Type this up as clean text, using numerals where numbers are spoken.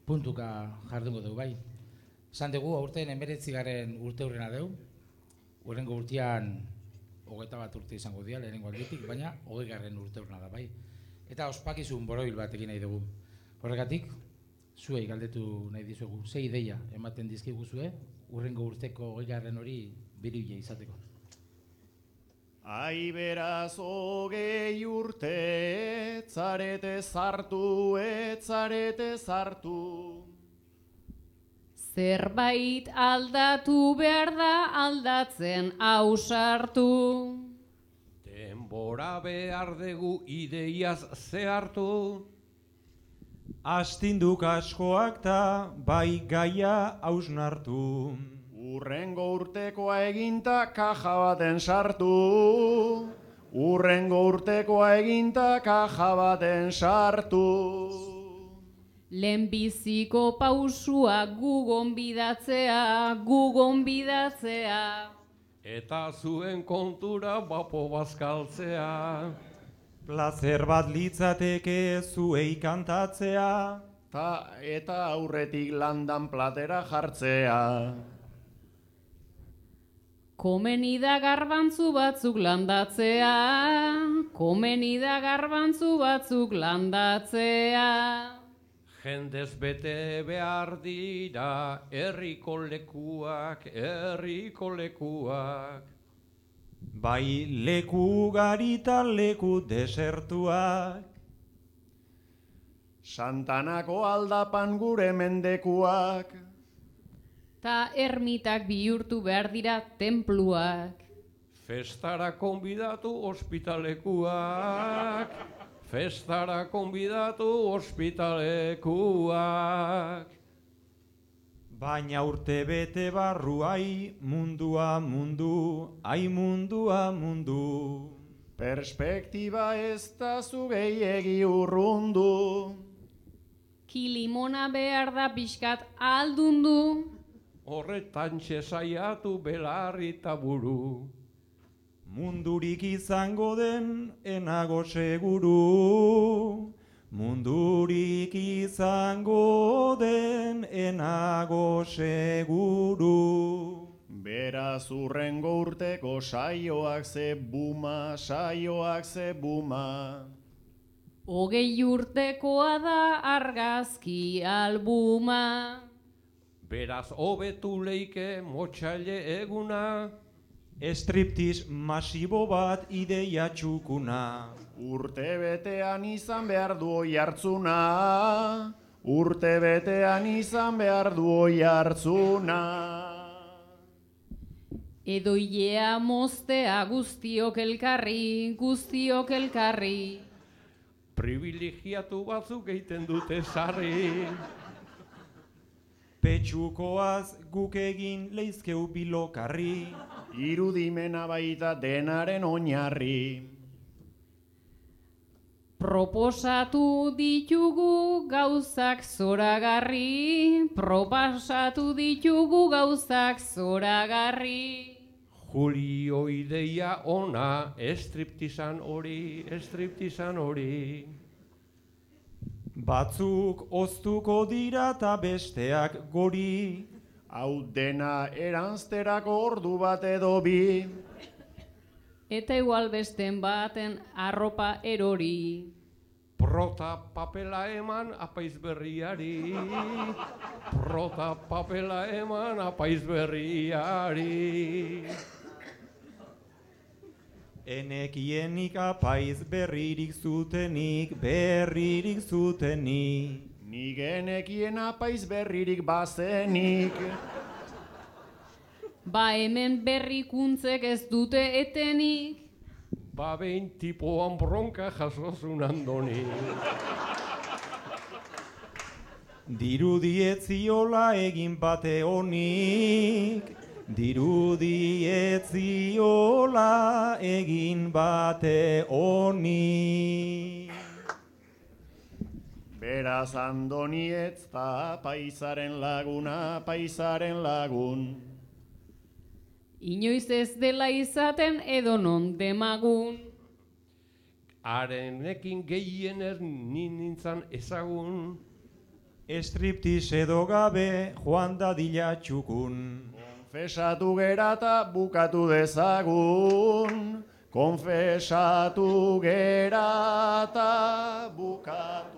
puntuka jardungo dugu bai. Esan dugu, aurten 19. urte hurrena dugu, hurrengo urtean 21 urte izango dira, lehenengo aldetik, baina 20. urte hurrena da bai. Eta ospakizun borobil bat egin nahi dugu. Horregatik, zuei galdetu nahi dizuegu, ze ideia ematen dizkiguzue, hurrengo urteko 20. hori biribile izateko. Ai beraz 20 urte, etzarete zartu. Zerbait aldatu behar da aldatzen ausartu. Denbora behar dugu ideiaz zehartu. Astinduk askoak ta bai gaia hausnartu. Urrengo urtekoa eginta kaja baten sartu. Urrengo urtekoa eginta kaja baten sartu. Lehenbiziko pausua gu gonbidatzea. Eta zuen kontura bapo bazkaltzea. Plazer bat litzateke zuei kantatzea. Eta aurretik landan platera jartzea. Komeni da garbantzu batzuk landatzea. Jendez bete behar dira herriko lekuak. Bai leku garita leku desertuak. Santanako aldapan gure mendekuak. Ta ermitak bihurtu behar dira tenpluak. Festara konbidatu ospitalekuak. Baina urte bete barru ai mundua mundu. Perspektiba ez da zu gehiegi urrundu. Kilimona behar da pixkat aldundu. Horretan saiatu belarri eta buru. Mundurik izango den enago seguru. Mundurik izango den enago seguru. Beraz urrengo urteko saioak ze buma. 20 urtekoa da argazki albuma. Beraz hobetu leike motxaile eguna. Striptease masibo bat ideia txukuna. Urte betean izan behar du oi hartzuna. Edo ilea moztea guztiok elkarri. Privilegiatu batzuk egiten dute sarri. Petxukoaz guk egin leizkeu bilokarri. Irudimena baita denaren oinarri. Proposatu ditugu gauzak zoragarri. Julio ideia ona, estriptizan hori. Batzuk oztuko dira ta besteak gori. Hau dena eranzterako ordu bat edo bi. Eta igual besten baten arropa erori. Prota papela eman apaiz berriari. Enekienik apaiz berririk zutenik. Ni genekien apaiz berririk bazenik. Ba hemen berrikuntzek ez dute etenik. Ba behin tipoan bronka jasozun andoni. Dirudietziola egin bate honik. Beraz andonietz ta paisaren lagun. Inoiz ez dela izaten edonon demagun. Harenekin gehiener nintzan ezagun. Striptiz edo gabe joan dadila txukun. Konfesatu gerata bukatu dezagun. Konfesatu gerata bukatu